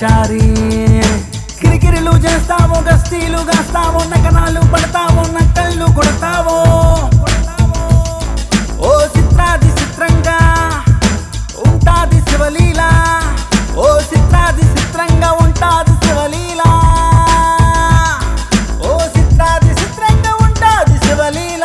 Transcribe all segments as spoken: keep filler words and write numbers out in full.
సంచారి కిరికిరిలు చేస్తావో గస్తీలు గాస్తావో నకనాలు పడతావో నక్కళ్ళు కొడతావో ఓ చిత్రాది చిత్రంగా ఉంటాది శివలీల ఓ చిత్రాది చిత్రంగా ఉంటాది శివలీల ఓ చిత్రాది చిత్రంగా ఉంటాది శివలీల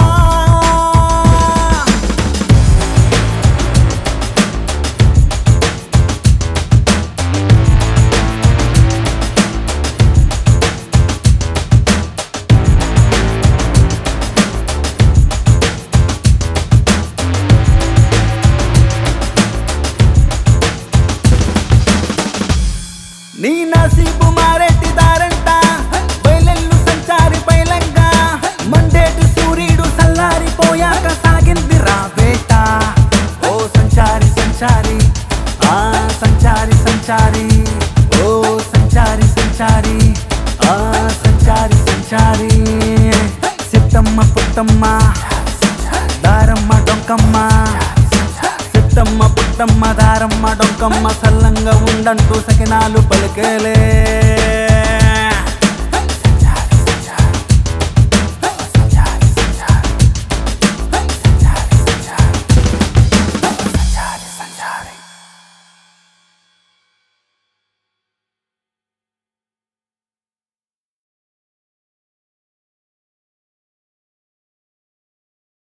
నీ నసీబు మారేటి దారంట బయలెల్లు సంచారి బయలంగా మండేటి సూర్యుడు సల్లారిపోయాక సాగింది రావేట ఓ సంచారి సంచారి ఆ సంచారి సంచారి ఓ సంచారి సంచారి ఆ సంచారి సంచారి సిట్టమ్మ పుట్టమ్మ దారమ్మ డొంకమ్మ సిట్టమ్మ పుట్టమ్మ దారమ్మ డొంకమ్మ సల్లంగా ఉండంటూ సకినాలు పలికేలే